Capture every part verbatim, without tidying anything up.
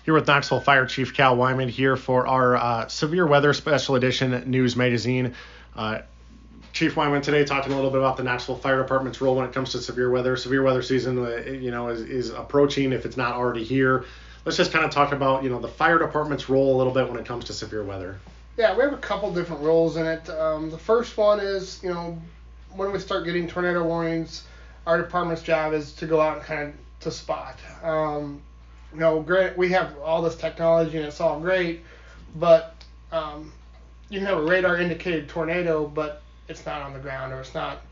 Here with Knoxville Fire Chief Cal Wyman here for our uh, Severe Weather Special Edition News Magazine. Uh, Chief Wyman today talking a little bit about the Knoxville Fire Department's role when it comes to severe weather. Severe weather season, uh, you know, is, is approaching if it's not already here. Let's just kind of talk about, you know, the fire department's role a little bit when it comes to severe weather. Yeah, we have a couple different roles in it. Um, the first one is, you know, when we start getting tornado warnings, our department's job is to go out and kind of to spot. Um, you know, great. We have all this technology and it's all great, but um, you can have a radar indicated tornado, but it's not on the ground or it's not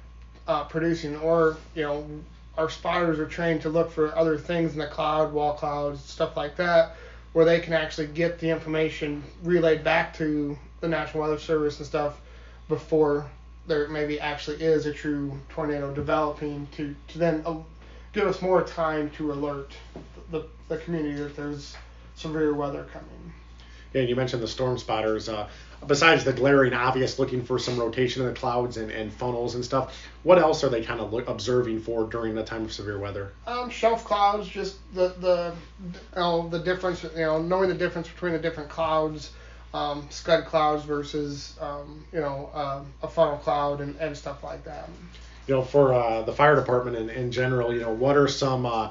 uh, producing. Or you know, our spotters are trained to look for other things in the cloud, wall clouds, stuff like that, where they can actually get the information relayed back to the National Weather Service and stuff before there maybe actually is a true tornado developing to, to then uh, give us more time to alert the, the community that there's severe weather coming. Yeah, you mentioned the storm spotters. Uh, besides the glaring obvious looking for some rotation in the clouds and, and funnels and stuff, what else are they kind of look, observing for during the time of severe weather? Um, shelf clouds, just the the you know, the difference, you know, knowing the difference between the different clouds, um, scud clouds versus um, you know um, a funnel cloud and, and stuff like that. You know, for uh, the fire department in, in general, you know, what are some? Uh,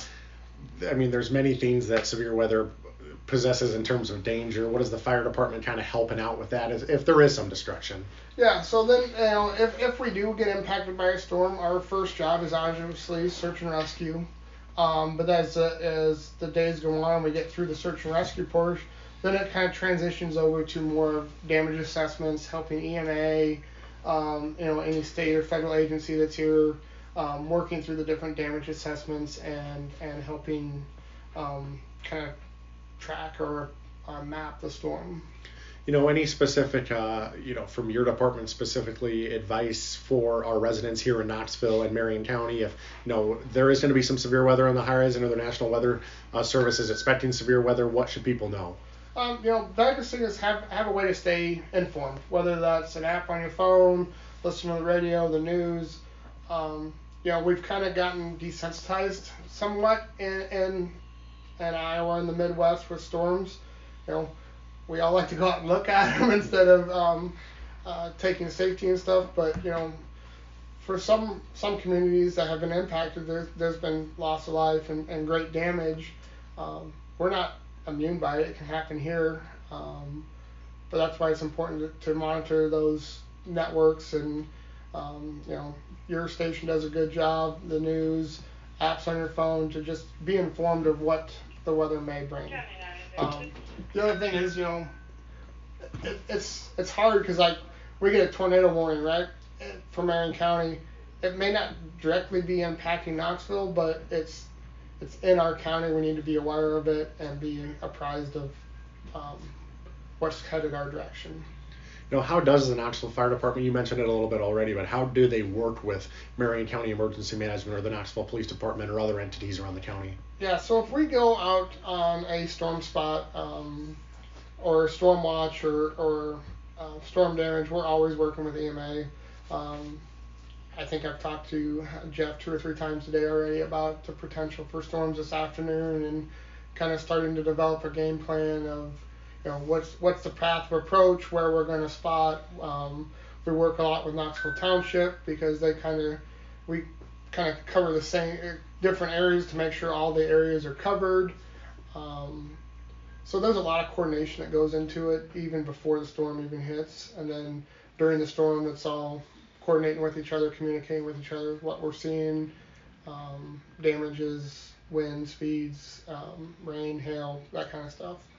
I mean, there's many things that severe weather possesses in terms of danger. What is the fire department kind of helping out with that, if, if there is some destruction? Yeah, so then, you know, if, if we do get impacted by a storm, our first job is obviously search and rescue. Um, but as, uh, as the days go on, we get through the search and rescue portion, then it kind of transitions over to more of damage assessments, helping E M A, um, you know, any state or federal agency that's here, um, working through the different damage assessments and, and helping um, kind of track or uh, map the storm. You know, any specific, uh, you know, from your department specifically, advice for our residents here in Knoxville and Marion County, if, you know, there is going to be some severe weather on the horizon or the National Weather uh, Service is expecting severe weather, what should people know? Um, you know, the biggest thing is have, have a way to stay informed, whether that's an app on your phone, listen to the radio, the news. Um, you know, we've kind of gotten desensitized somewhat in, in, in Iowa and the Midwest with storms. You know, we all like to go out and look at them instead of um, uh, taking safety and stuff. But, you know, for some some communities that have been impacted, there's, there's been loss of life and, and great damage. Um, we're not immune by it. It can happen here. Um, but that's why it's important to, to monitor those networks. And, um, you know, your station does a good job, the news, apps on your phone, to just be informed of what the weather may bring. Um, the other thing is, you know, it, it's it's hard because, like, we get a tornado warning, right, from Marion County. It may not directly be impacting Knoxville, but it's it's in our county. We need to be aware of it and be apprised of um, what's headed our direction. You know, how does the Knoxville Fire Department, you mentioned it a little bit already, but how do they work with Marion County Emergency Management or the Knoxville Police Department or other entities around the county? Yeah, so if we go out on a storm spot um, or storm watch or, or uh, storm damage, we're always working with E M A. Um, I think I've talked to Jeff two or three times today already about the potential for storms this afternoon and kind of starting to develop a game plan of, you know, what's what's the path of approach, where we're going to spot. Um, we work a lot with Knoxville Township because they kind of we kind of cover the same different areas to make sure all the areas are covered. Um, so there's a lot of coordination that goes into it even before the storm even hits, and then during the storm, it's all coordinating with each other, communicating with each other, what we're seeing, um, damages, wind speeds, um, rain, hail, that kind of stuff.